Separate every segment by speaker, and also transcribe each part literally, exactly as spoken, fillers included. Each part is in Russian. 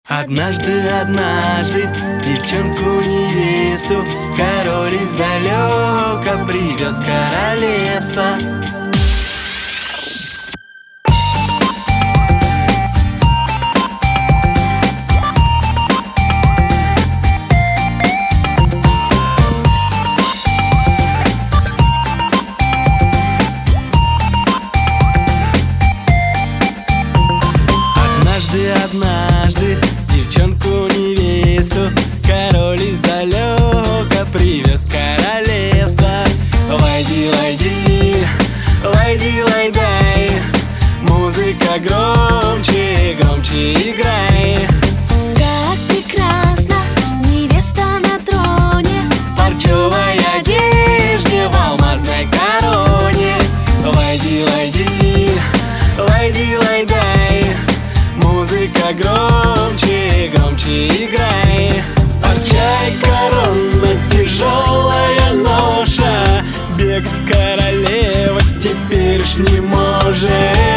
Speaker 1: Однажды, однажды девчонку-невесту король издалека привез королевство. Однажды, однажды девчонку-невесту король издалека привез королевство. Войди, войди, войди, войдай, музыка громче, громче играй.
Speaker 2: Как прекрасна невеста на троне,
Speaker 1: В парчевой одежде, в алмазной короне. Войди, войди, войди, войдай, музыка громче, громче играй. Парча и корона, тяжелая ноша, бегать королева теперь ж не может.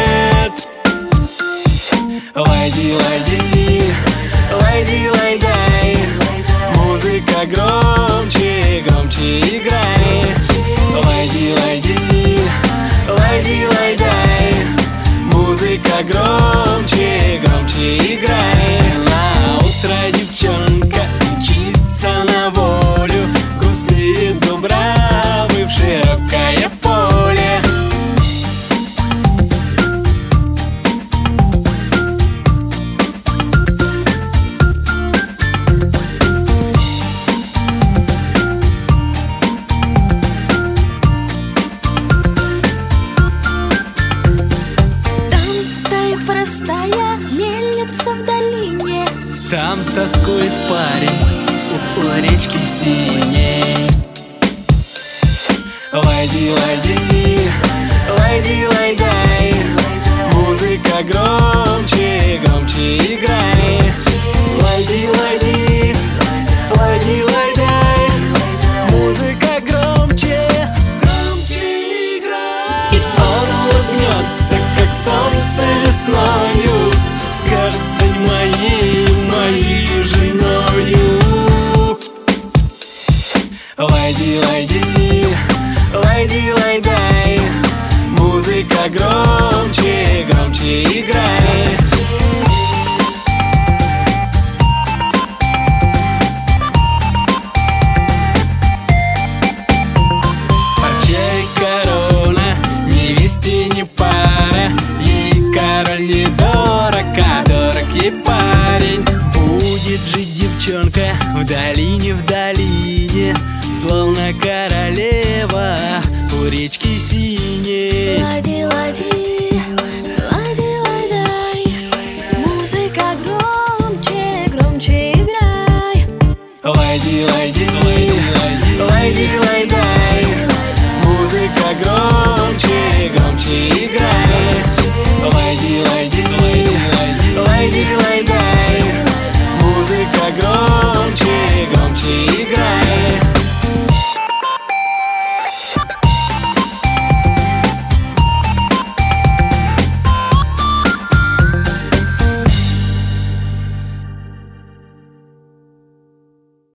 Speaker 1: Войди, войди, войди, войдай, музыка громче, громче играй. Войди, войди, войди, войдай, музыка громче, громче играй. На утро девчонка мчится на волю, густые дубравы в широкое поле.
Speaker 2: там стоит простая мельница в долине.
Speaker 1: Там тоскует парень у речки синей. Войди, войди, войди, войдай, музыка громче, громче играй. Войди, войди, войди, войдай, музыка громче, громче играй. И он улыбнется, как солнце весною, скажет: стань моей, моей женою. Войди, войди, войди, войдай, музыка громче, громче играй. Парча и корона, невесте не пара, ей король не дорог, а дорог ей парень. Будет жить девчонка в долине, в долине, словно королева